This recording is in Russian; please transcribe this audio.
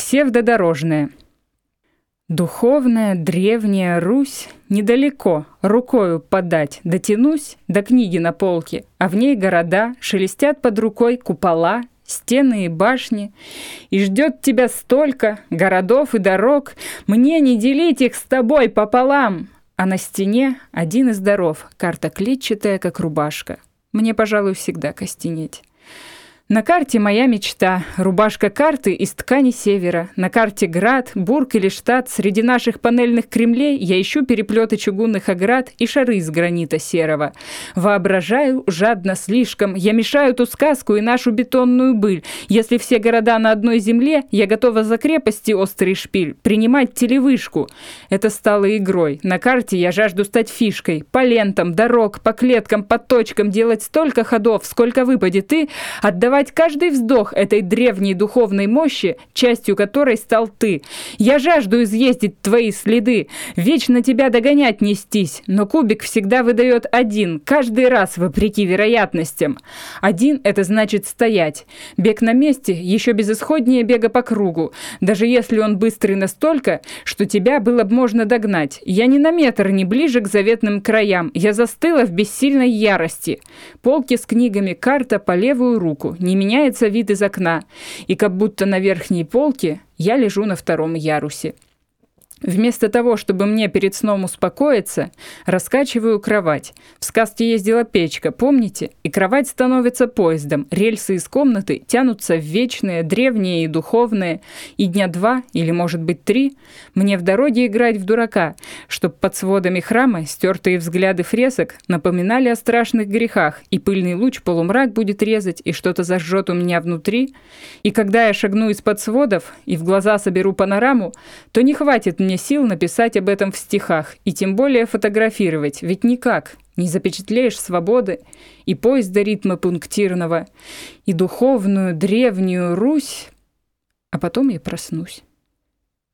Псевдодорожная. Духовная древняя Русь недалеко, рукою подать дотянусь до книги на полке, а в ней города, шелестят под рукой купола, стены и башни, и ждет тебя столько городов и дорог, мне не делить их с тобой пополам. А на стене один из даров, карта клетчатая, как рубашка. Мне, пожалуй, всегда костенеть. На карте моя мечта, рубашка карты из ткани севера. На карте град, бург или штат, среди наших панельных кремлей я ищу переплеты чугунных оград и шары из гранита серого. Воображаю жадно слишком, я мешаю ту сказку и нашу бетонную быль. Если все города на одной земле, я готова за крепости острый шпиль принимать телевышку. Это стало игрой. На карте я жажду стать фишкой. По лентам, дорог, по клеткам, по точкам делать столько ходов, сколько выпадет и отдавать каждый вздох этой древней духовной мощи, частью которой стал ты. Я жажду изъездить твои следы, вечно тебя догонять нестись, но кубик всегда выдает один, каждый раз вопреки вероятностям. Один — это значит стоять. Бег на месте еще безысходнее бега по кругу, даже если он быстрый настолько, что тебя было бы можно догнать. Я ни на метр не ближе к заветным краям, я застыла в бессильной ярости. Полки с книгами, карта по левую руку. Не меняется вид из окна, и как будто на верхней полке я лежу на втором ярусе. Вместо того, чтобы мне перед сном успокоиться, раскачиваю кровать. В сказке ездила печка, помните? И кровать становится поездом. Рельсы из комнаты тянутся в вечные, древние и духовные. И дня 2, или, может быть, 3, мне в дороге играть в дурака, чтоб под сводами храма стертые взгляды фресок напоминали о страшных грехах, и пыльный луч полумрак будет резать, и что-то зажжет у меня внутри. И когда я шагну из-под сводов и в глаза соберу панораму, то не хватит мне сил написать об этом в стихах, и тем более фотографировать, ведь никак не запечатлеешь свободы и поезда ритма пунктирного, и духовную древнюю Русь, а потом я проснусь.